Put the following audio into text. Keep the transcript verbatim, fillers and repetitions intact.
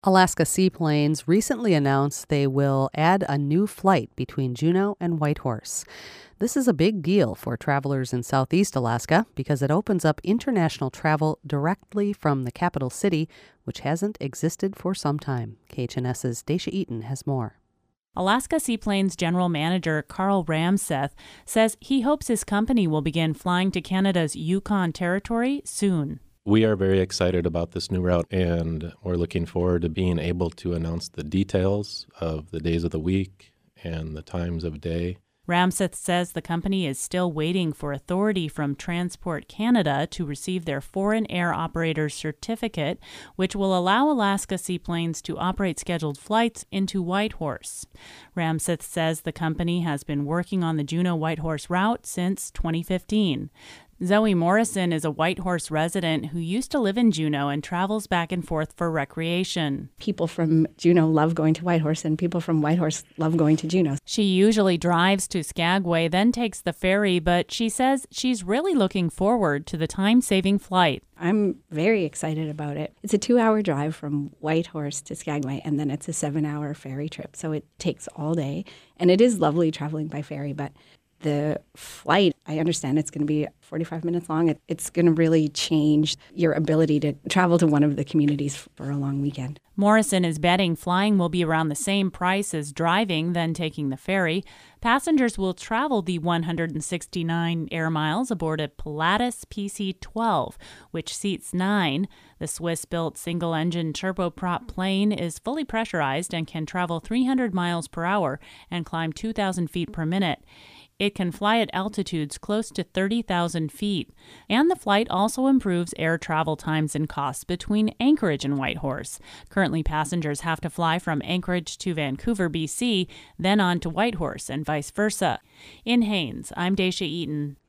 Alaska Seaplanes recently announced they will add a new flight between Juneau and Whitehorse. This is a big deal for travelers in Southeast Alaska because it opens up international travel directly from the capital city, which hasn't existed for some time. K H N S's Dacia Eaton has more. Alaska Seaplanes General Manager Carl Ramseth says he hopes his company will begin flying to Canada's Yukon Territory soon. We are very excited about this new route, and we're looking forward to being able to announce the details of the days of the week and the times of day. Ramseth says the company is still waiting for authority from Transport Canada to receive their Foreign Air Operator's Certificate, which will allow Alaska Seaplanes to operate scheduled flights into Whitehorse. Ramseth says the company has been working on the Juneau-Whitehorse route since twenty fifteen. Zoe Morrison is a Whitehorse resident who used to live in Juneau and travels back and forth for recreation. People from Juneau love going to Whitehorse, and people from Whitehorse love going to Juneau. She usually drives to Skagway, then takes the ferry, but she says she's really looking forward to the time-saving flight. I'm very excited about it. It's a two-hour drive from Whitehorse to Skagway, and then it's a seven-hour ferry trip, so it takes all day. And it is lovely traveling by ferry, but the flight, I understand it's going to be forty-five minutes long. It, it's going to really change your ability to travel to one of the communities for a long weekend. Morrison is betting flying will be around the same price as driving, then taking the ferry. Passengers will travel the one hundred sixty-nine air miles aboard a Pilatus P C twelve, which seats nine. The Swiss-built single-engine turboprop plane is fully pressurized and can travel three hundred miles per hour and climb two thousand feet per minute. It can fly at altitudes close to thirty thousand feet, and the flight also improves air travel times and costs between Anchorage and Whitehorse. Currently, passengers have to fly from Anchorage to Vancouver, B C, then on to Whitehorse and vice versa. In Haines, I'm Dacia Eaton.